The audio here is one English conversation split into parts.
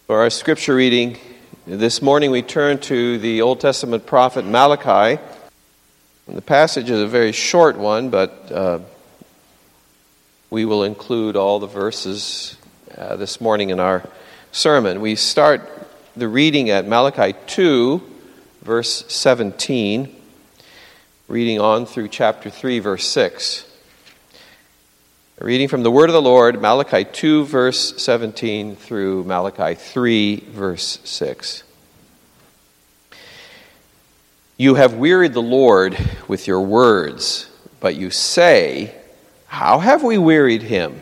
For our scripture reading this morning, we turn to the Old Testament prophet Malachi. And the passage is a very short one, but we will include all the verses this morning in our sermon. We start the reading at Malachi 2, verse 17, reading on through chapter 3, verse 6. A reading from the word of the Lord, Malachi 2, verse 17 through Malachi 3, verse 6. You have wearied the Lord with your words, but you say, how have we wearied him?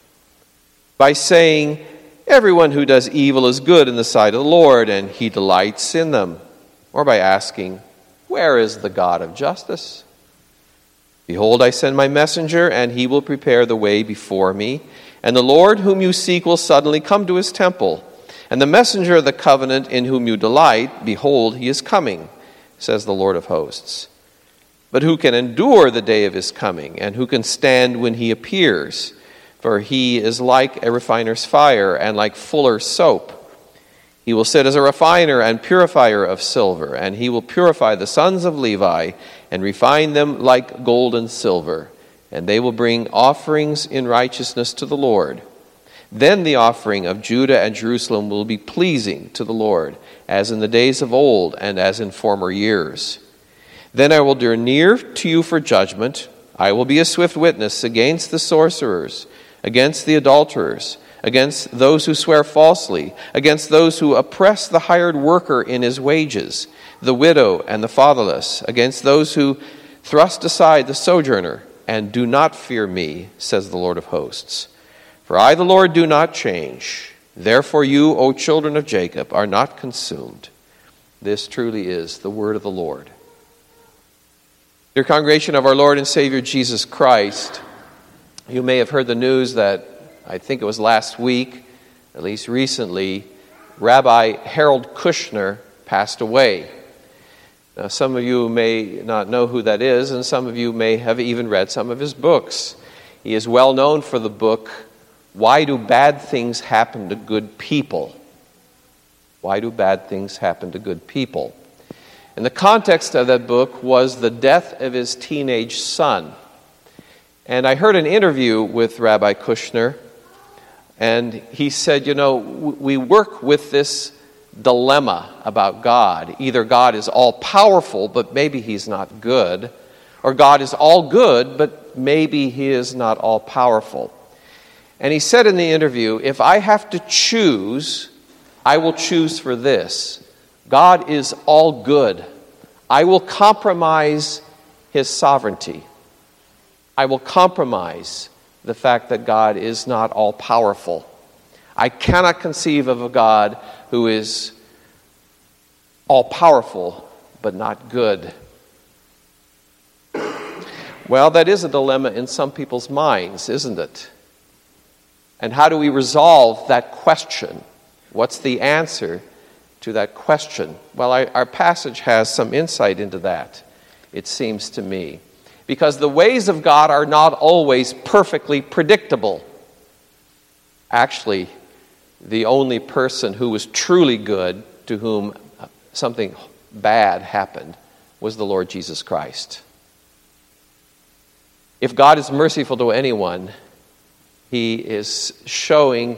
By saying, everyone who does evil is good in the sight of the Lord, and he delights in them. Or by asking, where is the God of justice? Behold, I send my messenger, and he will prepare the way before me. And the Lord whom you seek will suddenly come to his temple. And the messenger of the covenant in whom you delight, behold, he is coming, says the Lord of hosts. But who can endure the day of his coming? And who can stand when he appears? For he is like a refiner's fire, and like fuller's soap. He will sit as a refiner and purifier of silver, and he will purify the sons of Levi, and refine them like gold and silver, and they will bring offerings in righteousness to the Lord. Then the offering of Judah and Jerusalem will be pleasing to the Lord, as in the days of old and as in former years. Then I will draw near to you for judgment. I will be a swift witness against the sorcerers, against the adulterers, against those who swear falsely, against those who oppress the hired worker in his wages, the widow and the fatherless, against those who thrust aside the sojourner and do not fear me, says the Lord of hosts. For I, the Lord, do not change. Therefore you, O children of Jacob, are not consumed. This truly is the word of the Lord. Dear congregation of our Lord and Savior Jesus Christ, you may have heard the news that I think it was last week, at least recently, Rabbi Harold Kushner passed away. Now, some of you may not know who that is, and some of you may have even read some of his books. He is well known for the book, Why Do Bad Things Happen to Good People? Why Do Bad Things Happen to Good People? And the context of that book was the death of his teenage son. And I heard an interview with Rabbi Kushner, and he said, we work with this dilemma about God. Either God is all-powerful, but maybe he's not good, or God is all good, but maybe he is not all-powerful. And he said in the interview, if I have to choose, I will choose for this. God is all good. I will compromise his sovereignty. I will compromise the fact that God is not all-powerful. I cannot conceive of a God who is all-powerful but not good. Well, that is a dilemma in some people's minds, isn't it? And how do we resolve that question? What's the answer to that question? Well, our passage has some insight into that, it seems to me. Because the ways of God are not always perfectly predictable. Actually, the only person who was truly good, to whom something bad happened, was the Lord Jesus Christ. If God is merciful to anyone, he is showing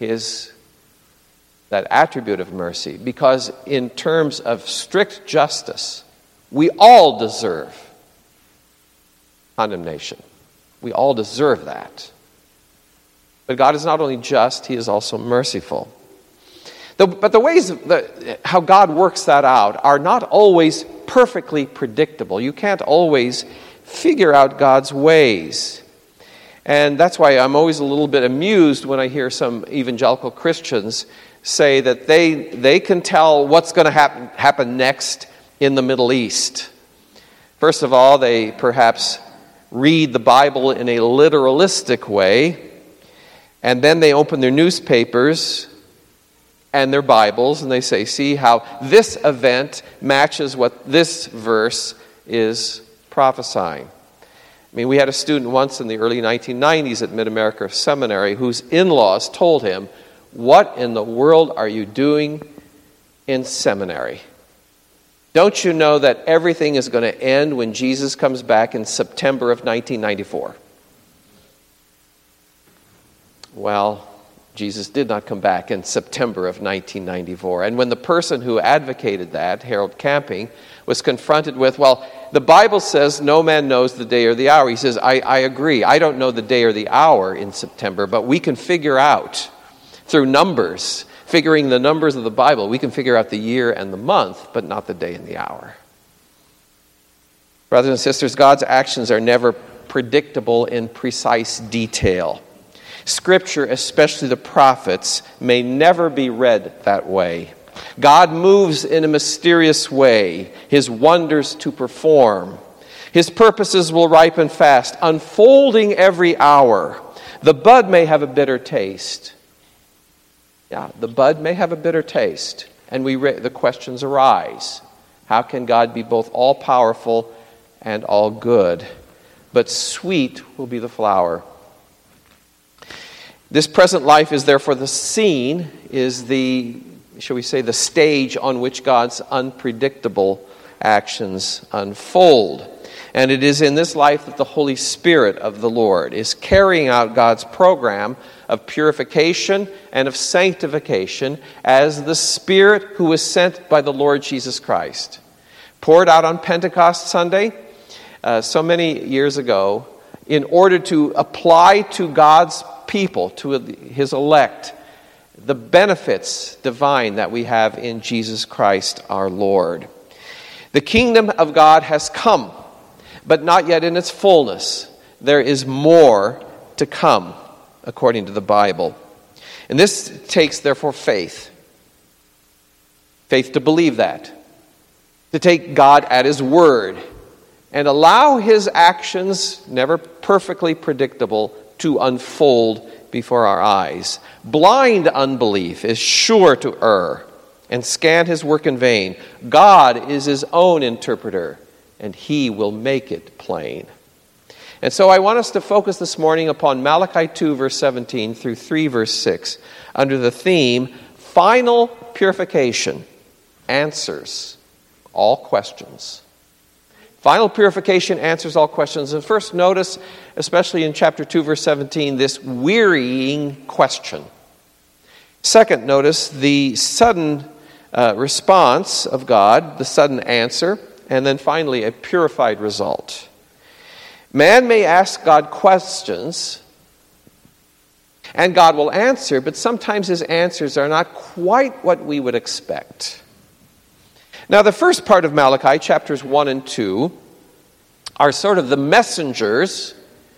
that attribute of mercy. Because in terms of strict justice, we all deserve condemnation. We all deserve that. But God is not only just, he is also merciful. But the ways how God works that out are not always perfectly predictable. You can't always figure out God's ways. And that's why I'm always a little bit amused when I hear some evangelical Christians say that they can tell what's going to happen next in the Middle East. First of all, they perhaps read the Bible in a literalistic way, and then they open their newspapers and their Bibles, and they say, see how this event matches what this verse is prophesying. I mean, we had a student once in the early 1990s at Mid-America Seminary whose in-laws told him, what in the world are you doing in seminary? Don't you know that everything is going to end when Jesus comes back in September of 1994? Well, Jesus did not come back in September of 1994. And when the person who advocated that, Harold Camping, was confronted with, well, the Bible says no man knows the day or the hour. He says, I agree. I don't know the day or the hour in September, but we can figure out through numbers, figuring the numbers of the Bible, we can figure out the year and the month, but not the day and the hour. Brothers and sisters, God's actions are never predictable in precise detail. Scripture, especially the prophets, may never be read that way. God moves in a mysterious way, His wonders to perform. His purposes will ripen fast, unfolding every hour. The bud may have a bitter taste. Yeah, the bud may have a bitter taste. And the questions arise. How can God be both all-powerful and all-good? But sweet will be the flower. This present life is therefore the scene, is the, shall we say, the stage on which God's unpredictable actions unfold. And it is in this life that the Holy Spirit of the Lord is carrying out God's program of purification and of sanctification as the Spirit who was sent by the Lord Jesus Christ. Poured out on Pentecost Sunday, so many years ago, in order to apply to God's people, to His elect, the benefits divine that we have in Jesus Christ our Lord. The kingdom of God has come, but not yet in its fullness. There is more to come, according to the Bible. And this takes, therefore, faith. Faith to believe that. To take God at His word and allow His actions, never perfectly predictable, to unfold before our eyes. Blind unbelief is sure to err and scan His work in vain. God is His own interpreter, and He will make it plain. And so I want us to focus this morning upon Malachi 2, verse 17 through 3, verse 6, under the theme, Final Purification Answers All Questions. Final purification answers all questions. And first notice, especially in chapter 2, verse 17, this wearying question. Second, notice the sudden response of God, the sudden answer, and then finally a purified result. Man may ask God questions, and God will answer, but sometimes His answers are not quite what we would expect. Now, the first part of Malachi, chapters 1 and 2, are sort of the messengers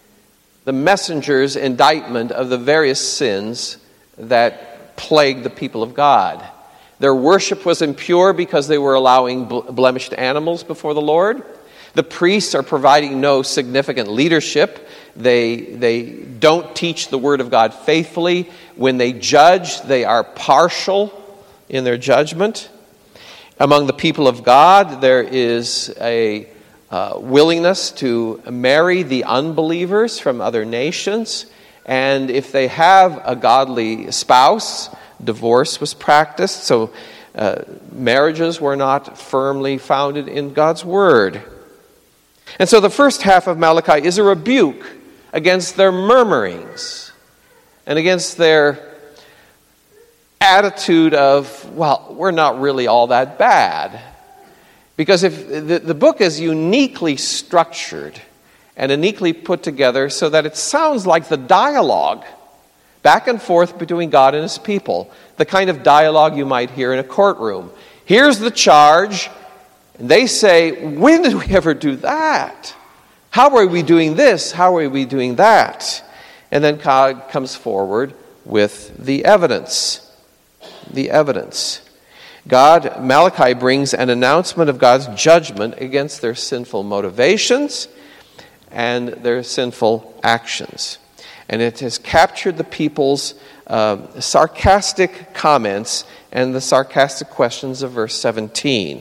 indictment of the various sins that plagued the people of God. Their worship was impure because they were allowing blemished animals before the Lord. The priests are providing no significant leadership. They don't teach the Word of God faithfully. When they judge, they are partial in their judgment. Among the people of God, there is a willingness to marry the unbelievers from other nations. And if they have a godly spouse, divorce was practiced. So marriages were not firmly founded in God's Word. And so the first half of Malachi is a rebuke against their murmurings and against their attitude of, well, we're not really all that bad. Because if the book is uniquely structured and uniquely put together so that it sounds like the dialogue back and forth between God and His people, the kind of dialogue you might hear in a courtroom. Here's the charge, and they say, when did we ever do that? How are we doing this? How are we doing that? And then God comes forward with the evidence. The evidence. Malachi brings an announcement of God's judgment against their sinful motivations and their sinful actions. And it has captured the people's sarcastic comments and the sarcastic questions of verse 17,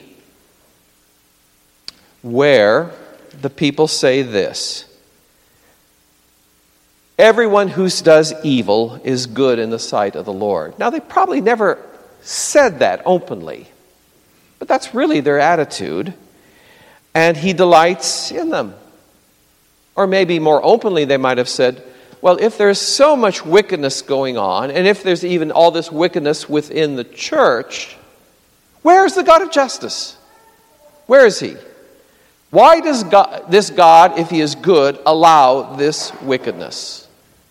where the people say this: everyone who does evil is good in the sight of the Lord. Now, they probably never said that openly, but that's really their attitude, and he delights in them. Or maybe more openly they might have said, well, if there's so much wickedness going on, and if there's even all this wickedness within the church, where's the God of justice? Where is he? Why does this God, if he is good, allow this wickedness?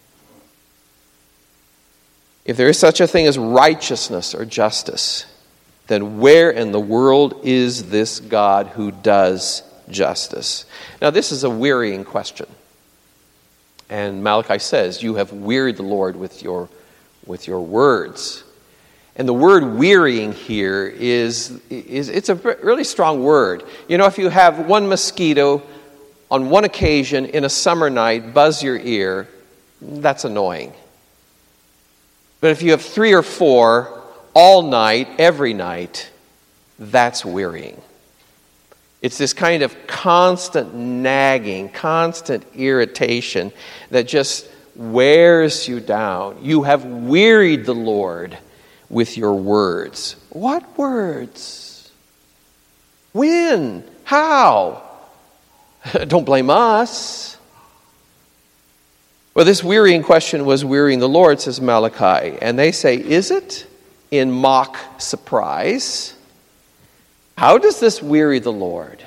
If there is such a thing as righteousness or justice, then where in the world is this God who does justice? Now, this is a wearying question. And Malachi says, you have wearied the Lord with your words. And the word wearying here it's a really strong word. You know, if you have one mosquito on one occasion in a summer night buzz your ear, that's annoying. But if you have 3 or 4 all night, every night, that's wearying. It's this kind of constant nagging, constant irritation that just wears you down. You have wearied the Lord with your words. What words? When? How? Don't blame us. Well, this wearying question was wearying the Lord, says Malachi. And they say, is it? In mock surprise. How does this weary the Lord?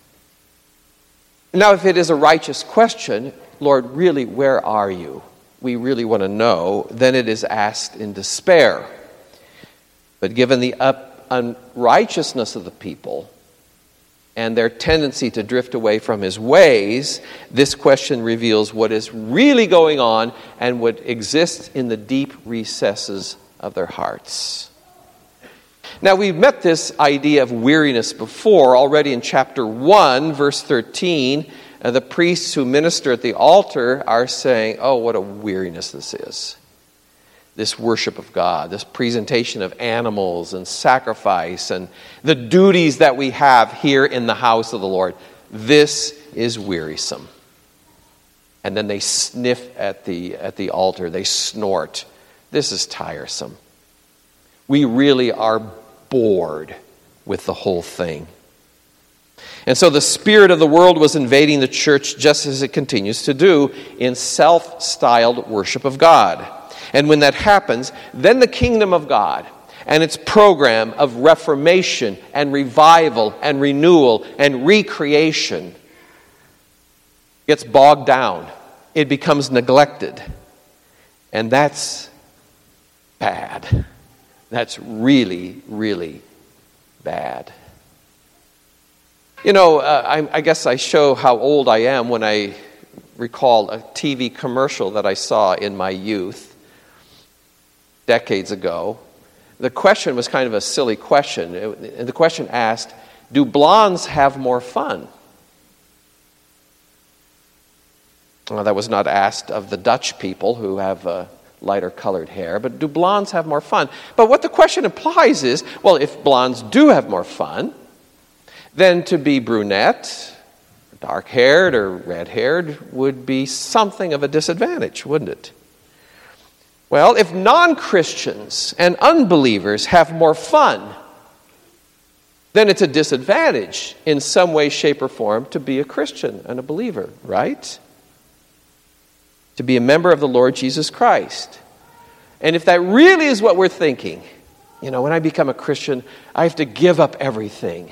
Now, if it is a righteous question, Lord, really, where are you? We really want to know. Then it is asked in despair. But given the unrighteousness of the people and their tendency to drift away from his ways, this question reveals what is really going on and what exists in the deep recesses of their hearts. Now, we've met this idea of weariness before, already in chapter 1, verse 13. The priests who minister at the altar are saying, oh, what a weariness this is. This worship of God, this presentation of animals and sacrifice and the duties that we have here in the house of the Lord. This is wearisome. And then they sniff at the altar. They snort. This is tiresome. We really are bored with the whole thing. And so the spirit of the world was invading the church just as it continues to do in self-styled worship of God. And when that happens, then the kingdom of God and its program of reformation and revival and renewal and recreation gets bogged down. It becomes neglected. And that's bad. That's really, really bad. You know, I guess I show how old I am when I recall a TV commercial that I saw in my youth decades ago. The question was kind of a silly question. The question asked, do blondes have more fun? Well, that was not asked of the Dutch people who have lighter colored hair, but do blondes have more fun? But what the question implies is, well, if blondes do have more fun, then to be brunette, dark-haired, or red-haired would be something of a disadvantage, wouldn't it? Well, if non-Christians and unbelievers have more fun, then it's a disadvantage in some way, shape, or form to be a Christian and a believer, right? To be a member of the Lord Jesus Christ. And if that really is what we're thinking, you know, when I become a Christian, I have to give up everything.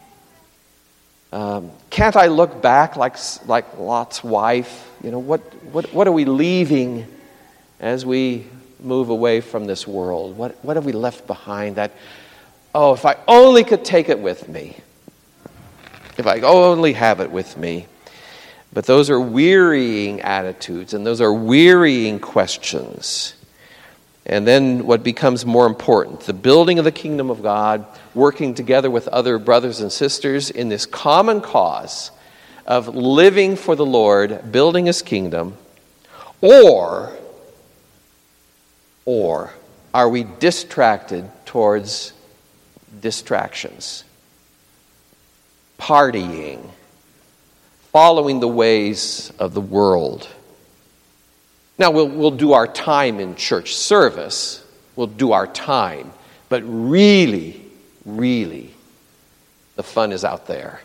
Can't I look back like Lot's wife? You know, what are we leaving as we move away from this world? What have we left behind that, oh, if I only could take it with me. If I only have it with me. But those are wearying attitudes, and those are wearying questions. And then what becomes more important, the building of the kingdom of God, working together with other brothers and sisters in this common cause of living for the Lord, building his kingdom, or are we distracted towards distractions? Partying, following the ways of the world. Now, we'll do our time in church service. We'll do our time. But really, really, the fun is out there.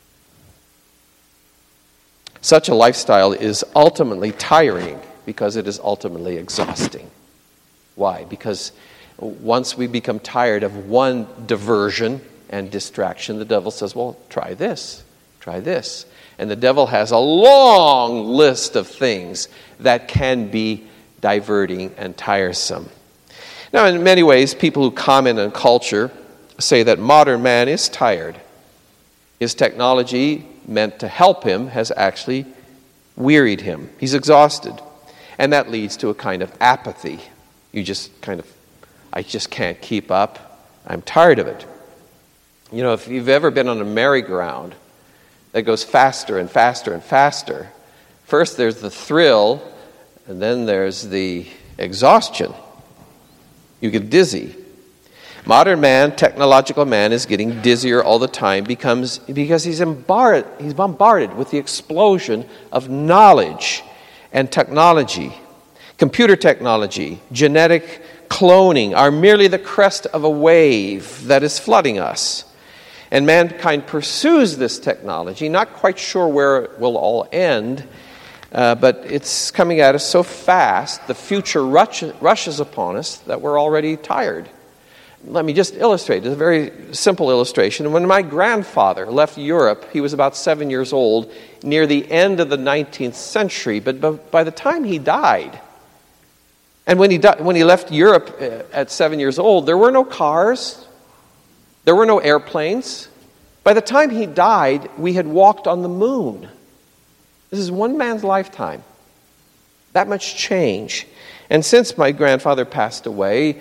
Such a lifestyle is ultimately tiring because it is ultimately exhausting. Why? Because once we become tired of one diversion and distraction, the devil says, well, try this, try this. And the devil has a long list of things that can be diverting and tiresome. Now, in many ways, people who comment on culture say that modern man is tired. His technology, meant to help him, has actually wearied him. He's exhausted. And that leads to a kind of apathy. You just I just can't keep up. I'm tired of it. You know, if you've ever been on a merry-go-round that goes faster and faster and faster, first there's the thrill, and then there's the exhaustion. You get dizzy. Modern man, technological man, is getting dizzier all the time because he's bombarded with the explosion of knowledge and technology. Computer technology, genetic cloning are merely the crest of a wave that is flooding us. And mankind pursues this technology, not quite sure where it will all end, but it's coming at us so fast, the future rushes upon us that we're already tired. Let me just illustrate. It's a very simple illustration. When my grandfather left Europe, he was about 7 years old, near the end of the 19th century, but by the time he died, and when he left Europe at 7 years old, there were no cars, there were no airplanes. By the time he died, we had walked on the moon. This is one man's lifetime. That much change. And since my grandfather passed away,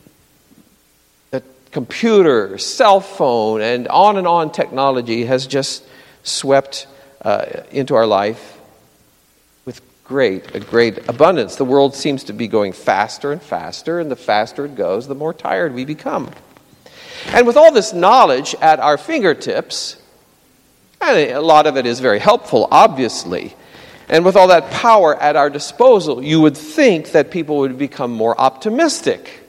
the computer, cell phone, and on technology has just swept into our life with a great abundance. The world seems to be going faster and faster, and the faster it goes, the more tired we become. And with all this knowledge at our fingertips, and a lot of it is very helpful, obviously, and with all that power at our disposal, you would think that people would become more optimistic.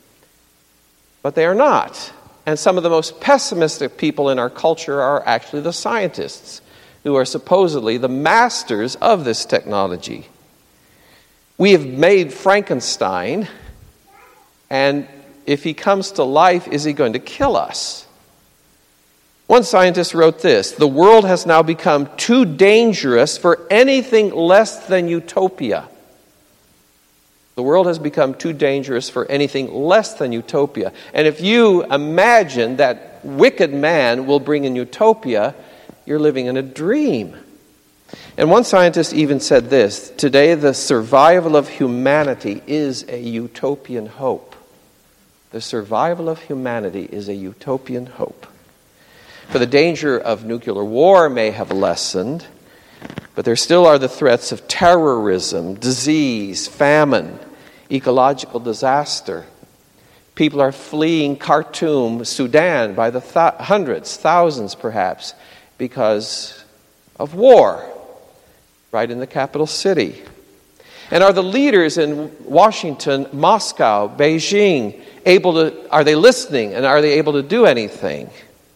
But they are not. And some of the most pessimistic people in our culture are actually the scientists, who are supposedly the masters of this technology. We have made Frankenstein, and if he comes to life, is he going to kill us? One scientist wrote this: the world has now become too dangerous for anything less than utopia. The world has become too dangerous for anything less than utopia. And if you imagine that wicked man will bring in utopia, you're living in a dream. And one scientist even said this: today the survival of humanity is a utopian hope. The survival of humanity is a utopian hope. For the danger of nuclear war may have lessened, but there still are the threats of terrorism, disease, famine, ecological disaster. People are fleeing Khartoum, Sudan, by the hundreds, thousands perhaps, because of war, right in the capital city. And are the leaders in Washington, Moscow, Beijing are they listening, and are they able to do anything?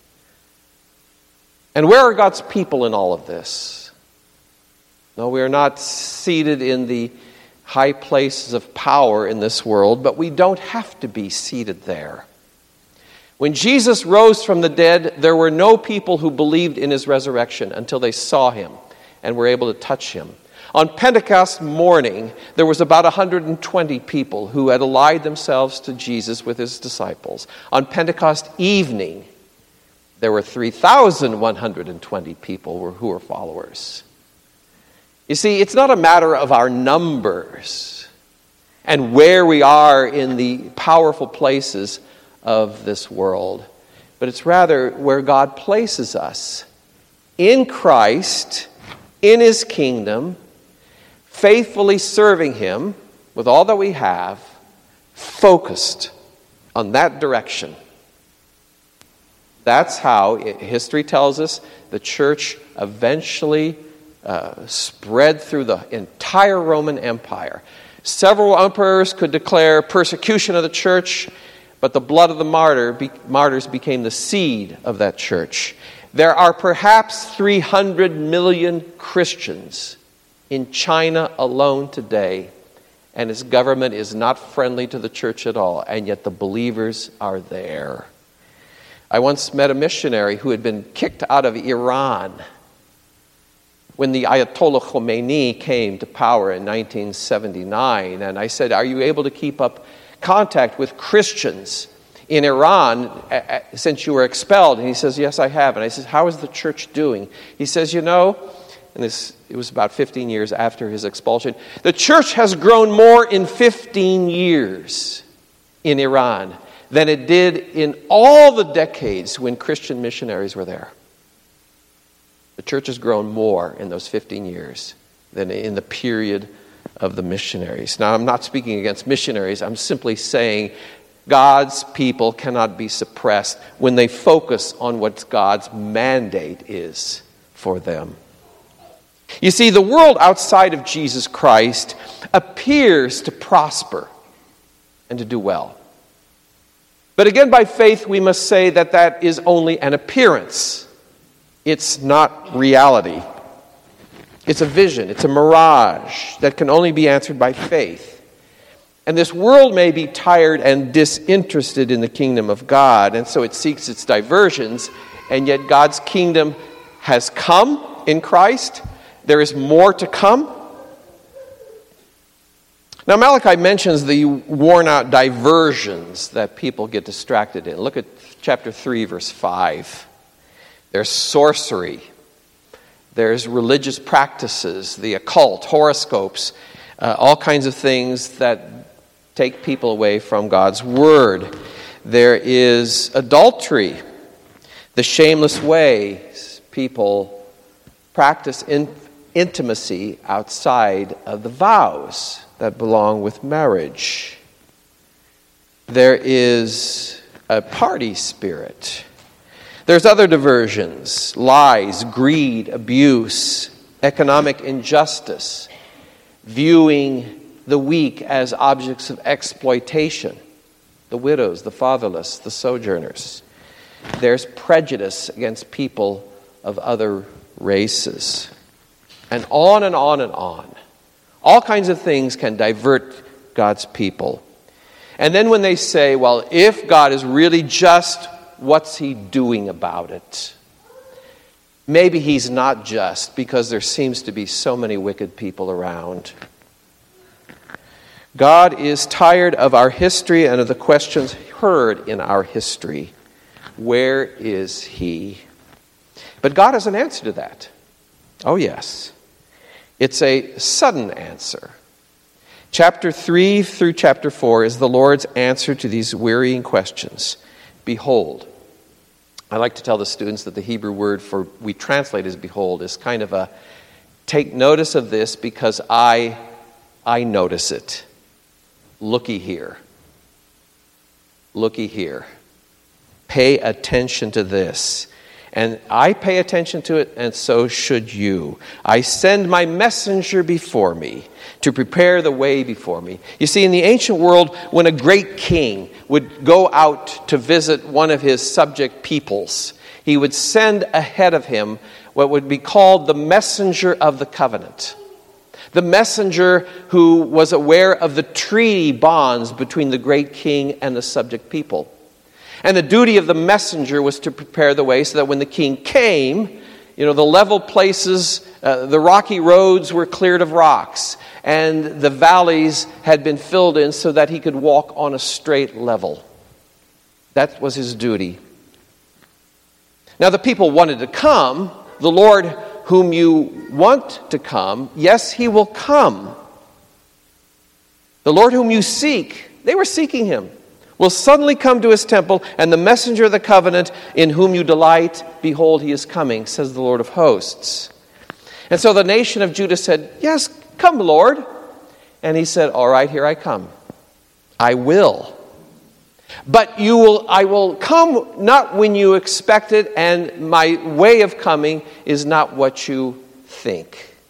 And where are God's people in all of this? No, we are not seated in the high places of power in this world, but we don't have to be seated there. When Jesus rose from the dead, there were no people who believed in his resurrection until they saw him and were able to touch him. On Pentecost morning, there was about 120 people who had allied themselves to Jesus with his disciples. On Pentecost evening, there were 3,120 people who were followers. You see, it's not a matter of our numbers and where we are in the powerful places of this world, but it's rather where God places us in Christ, in his kingdom, faithfully serving him with all that we have, focused on that direction. That's how, history tells us, the church eventually spread through the entire Roman Empire. Several emperors could declare persecution of the church, but the blood of the martyrs became the seed of that church. There are perhaps 300 million Christians in China alone today, and its government is not friendly to the church at all, and yet the believers are there. I once met a missionary who had been kicked out of Iran when the Ayatollah Khomeini came to power in 1979, and I said, "Are you able to keep up contact with Christians in Iran since you were expelled?" And he says, "Yes, I have." And I said, "How is the church doing?" He says, and it was about 15 years after his expulsion, "The church has grown more in 15 years in Iran than it did in all the decades when Christian missionaries were there." The church has grown more in those 15 years than in the period of the missionaries. Now, I'm not speaking against missionaries. I'm simply saying God's people cannot be suppressed when they focus on what God's mandate is for them. You see, the world outside of Jesus Christ appears to prosper and to do well. But again, by faith, we must say that is only an appearance. It's not reality. It's a vision. It's a mirage that can only be answered by faith. And this world may be tired and disinterested in the kingdom of God, and so it seeks its diversions, and yet God's kingdom has come in Christ. There is more to come. Now, Malachi mentions the worn-out diversions that people get distracted in. Look at chapter 3, verse 5. There's sorcery. There's religious practices, the occult, horoscopes, all kinds of things that take people away from God's word. There is adultery, the shameless ways people practice intimacy outside of the vows that belong with marriage. There is a party spirit. There's other diversions, lies, greed, abuse, economic injustice, viewing the weak as objects of exploitation, the widows, the fatherless, the sojourners. There's prejudice against people of other races. And on and on and on. All kinds of things can divert God's people. And then when they say, well, if God is really just, what's he doing about it? Maybe he's not just because there seems to be so many wicked people around. God is tired of our history and of the questions heard in our history. Where is he? But God has an answer to that. Oh, yes. It's a sudden answer. Chapter 3 through chapter 4 is the Lord's answer to these wearying questions. Behold. I like to tell the students that the Hebrew word for we translate as behold is kind of a take notice of this because I notice it. Looky here. Looky here. Pay attention to this. And I pay attention to it, and so should you. I send my messenger before me to prepare the way before me. You see, in the ancient world, when a great king would go out to visit one of his subject peoples, he would send ahead of him what would be called the messenger of the covenant. The messenger who was aware of the treaty bonds between the great king and the subject people. And the duty of the messenger was to prepare the way so that when the king came, the level places, the rocky roads were cleared of rocks, and the valleys had been filled in so that he could walk on a straight level. That was his duty. Now the people wanted to come. The Lord whom you want to come, yes, he will come. The Lord whom you seek, they were seeking him, will suddenly come to his temple, and the messenger of the covenant in whom you delight, behold, he is coming, says the Lord of hosts. And so the nation of Judah said, yes, come, Lord. And he said, all right, here I come. I will. But I will come not when you expect it, and my way of coming is not what you think.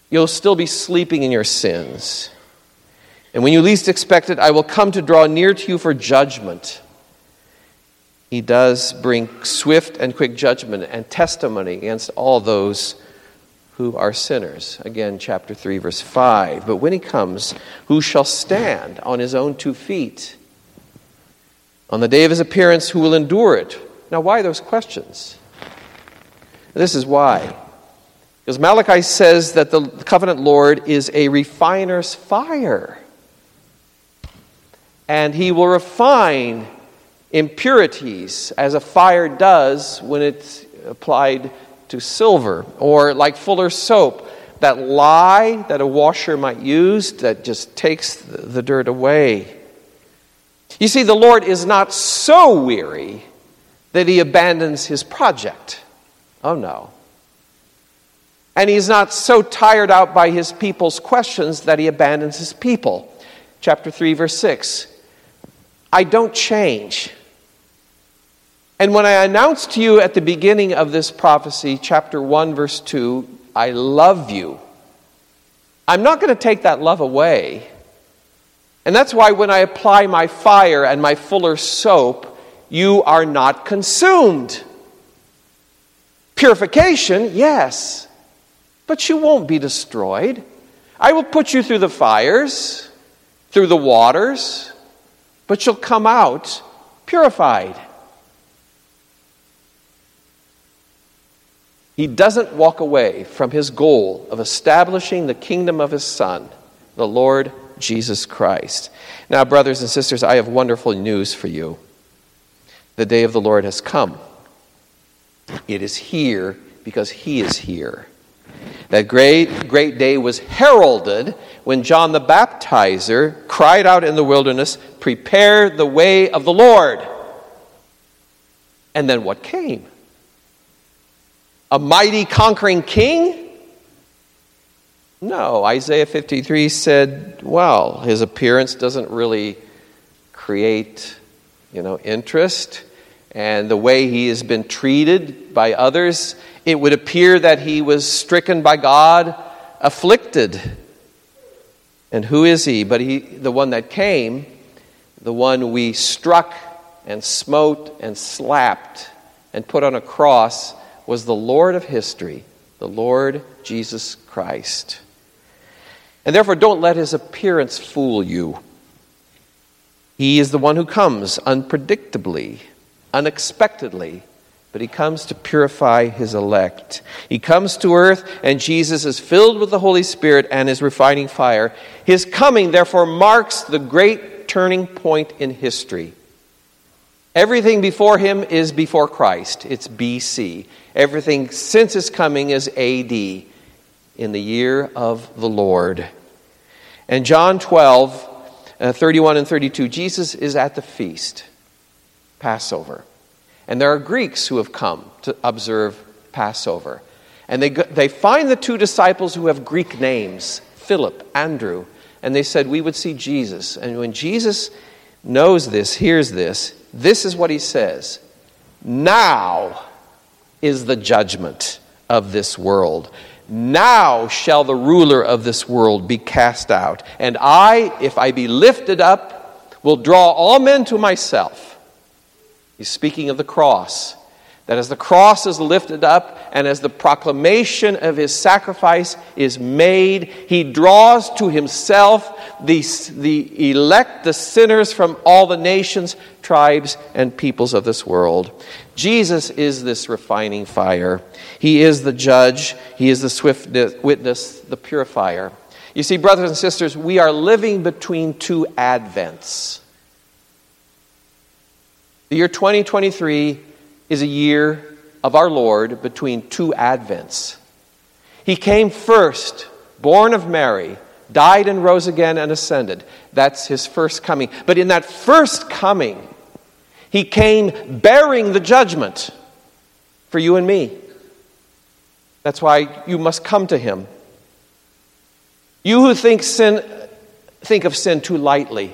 you'll still be sleeping in your sins. And when you least expect it, I will come to draw near to you for judgment. He does bring swift and quick judgment and testimony against all those who are sinners. Again, chapter 3, verse 5. But when he comes, who shall stand on his own 2 feet? On the day of his appearance, who will endure it? Now, why those questions? This is why. Because Malachi says that the covenant Lord is a refiner's fire. And he will refine impurities as a fire does when it's applied to silver. Or like Fuller's soap, that lye that a washer might use that just takes the dirt away. You see, the Lord is not so weary that he abandons his project. Oh no. And he's not so tired out by his people's questions that he abandons his people. Chapter 3, verse 6. I don't change. And when I announced to you at the beginning of this prophecy, chapter 1, verse 2, I love you, I'm not going to take that love away. And that's why when I apply my fire and my Fuller's soap, you are not consumed. Purification, yes, but you won't be destroyed. I will put you through the fires, through the waters, but you'll come out purified. He doesn't walk away from his goal of establishing the kingdom of his Son, the Lord Jesus Christ. Now, brothers and sisters, I have wonderful news for you. The day of the Lord has come. It is here because he is here. That great day was heralded when John the Baptizer cried out in the wilderness, "Prepare the way of the Lord." And then what came? A mighty conquering king? No, Isaiah 53 said, well, his appearance doesn't really create, interest. And the way he has been treated by others, it would appear that he was stricken by God, afflicted. And who is he? But the one that came, the one we struck and smote and slapped and put on a cross, was the Lord of history, the Lord Jesus Christ. And therefore, don't let his appearance fool you. He is the one who comes unpredictably, unexpectedly, but he comes to purify his elect. He comes to earth, and Jesus is filled with the Holy Spirit and his refining fire. His coming, therefore, marks the great turning point in history. Everything before him is before Christ. It's BC. Everything since his coming is AD, in the year of the Lord. And John 12, 31 and 32, Jesus is at the feast, Passover. And there are Greeks who have come to observe Passover. And they find the 2 disciples who have Greek names, Philip, Andrew. And they said, we would see Jesus. And when Jesus knows this, hears this, this is what he says. Now is the judgment of this world. Now shall the ruler of this world be cast out. And I, if I be lifted up, will draw all men to myself. He's speaking of the cross. That as the cross is lifted up and as the proclamation of his sacrifice is made, he draws to himself the elect, the sinners from all the nations, tribes, and peoples of this world. Jesus is this refining fire. He is the judge. He is the swift witness, the purifier. You see, brothers and sisters, we are living between 2 advents. The year 2023 is a year of our Lord between 2 advents. He came first, born of Mary, died and rose again and ascended. That's his first coming. But in that first coming, he came bearing the judgment for you and me. That's why you must come to him. You who think of sin too lightly.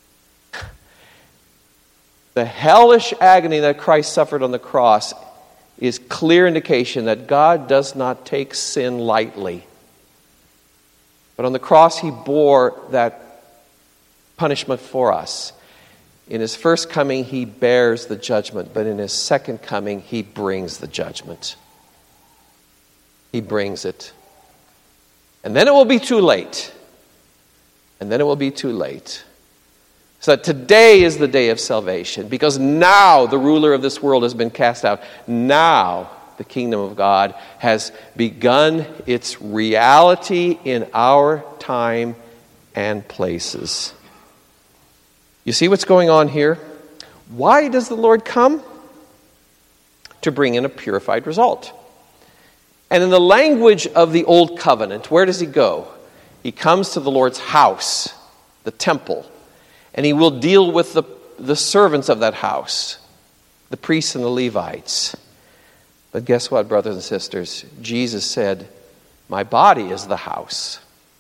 The hellish agony that Christ suffered on the cross is clear indication that God does not take sin lightly. But on the cross, he bore that punishment for us. In his first coming, he bears the judgment, but in his second coming, he brings the judgment. He brings it. And then it will be too late. And then it will be too late. So that today is the day of salvation, because now the ruler of this world has been cast out. Now the kingdom of God has begun its reality in our time and places. You see what's going on here? Why does the Lord come? To bring in a purified result. And in the language of the Old Covenant, where does he go? He comes to the Lord's house, the temple, and he will deal with the servants of that house, the priests and the Levites. But guess what, brothers and sisters? Jesus said, my body is the house.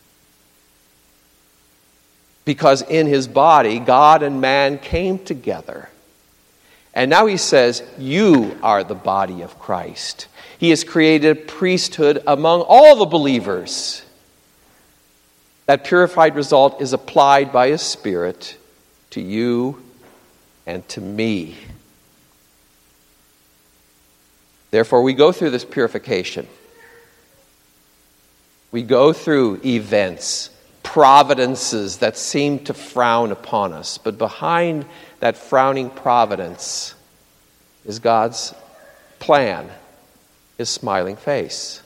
Because in his body, God and man came together. And now he says, you are the body of Christ. He has created a priesthood among all the believers. That purified result is applied by his Spirit to you and to me. Therefore, we go through this purification. We go through events, providences that seem to frown upon us. But behind that frowning providence is God's plan, his smiling face.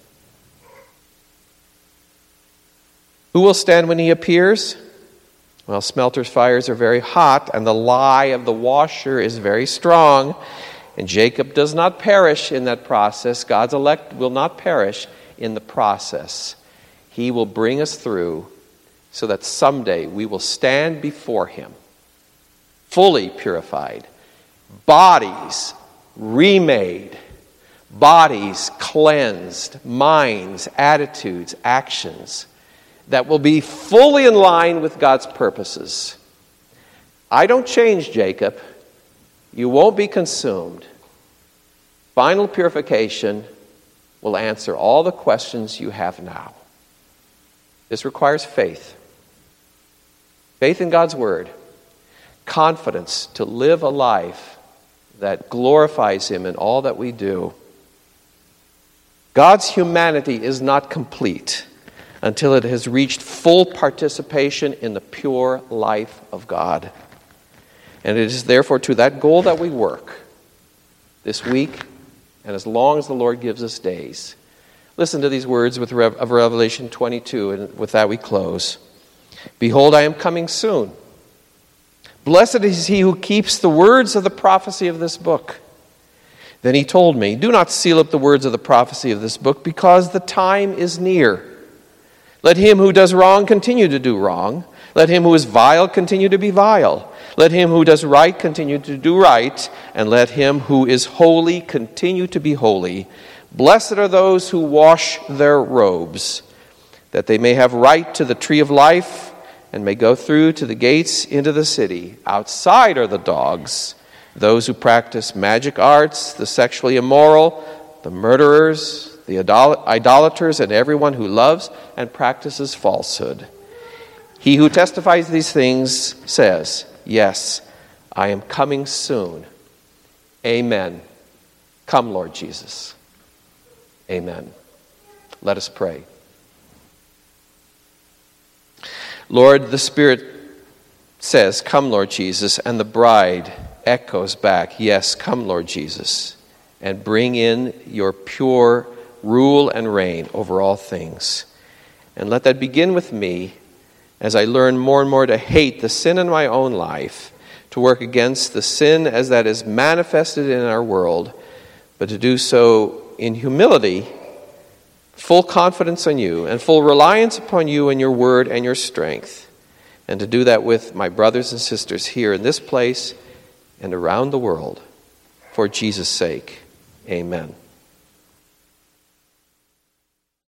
Who will stand when he appears? Well, smelter's fires are very hot, and the lie of the washer is very strong. And Jacob does not perish in that process. God's elect will not perish in the process. He will bring us through so that someday we will stand before him, fully purified, bodies remade, bodies cleansed, minds, attitudes, actions that will be fully in line with God's purposes. I don't change, Jacob. You won't be consumed. Final purification will answer all the questions you have now. This requires faith. Faith in God's word. Confidence to live a life that glorifies him in all that we do. God's humanity is not complete until it has reached full participation in the pure life of God. And it is therefore to that goal that we work this week and as long as the Lord gives us days. Listen to these words of Revelation 22, and with that we close. Behold, I am coming soon. Blessed is he who keeps the words of the prophecy of this book. Then he told me, do not seal up the words of the prophecy of this book, because the time is near. Let him who does wrong continue to do wrong. Let him who is vile continue to be vile. Let him who does right continue to do right. And let him who is holy continue to be holy. Blessed are those who wash their robes, that they may have right to the tree of life and may go through to the gates into the city. Outside are the dogs, those who practice magic arts, the sexually immoral, the murderers, the idolaters, and everyone who loves and practices falsehood. He who testifies these things says, yes, I am coming soon. Amen. Come, Lord Jesus. Amen. Let us pray. Lord, the Spirit says, come, Lord Jesus, and the bride echoes back, yes, come, Lord Jesus, and bring in your pure rule and reign over all things. And let that begin with me as I learn more and more to hate the sin in my own life, to work against the sin as that is manifested in our world, but to do so in humility, full confidence in you, and full reliance upon you and your word and your strength, and to do that with my brothers and sisters here in this place and around the world. For Jesus' sake, amen.